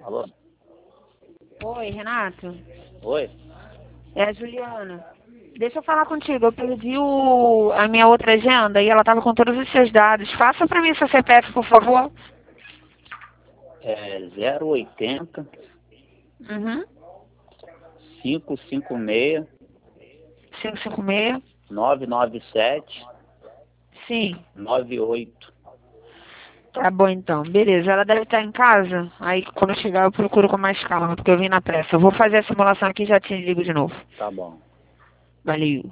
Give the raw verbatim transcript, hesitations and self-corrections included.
Alô? Oi, Renato. Oi? É a Juliana. Deixa eu falar contigo. Eu perdi o, a minha outra agenda e ela estava com todos os seus dados. Faça para mim seu C P F, por favor. É zero oitenta, Uhum. cinco cinco seis, cinco cinco seis. nove nove sete, Sim. nove oito. Tá bom, então. Beleza. Ela deve estar em casa. Aí, quando eu chegar, eu procuro com mais calma, porque eu vim na pressa. Eu vou fazer a simulação aqui e já te ligo de novo. Tá bom. Valeu.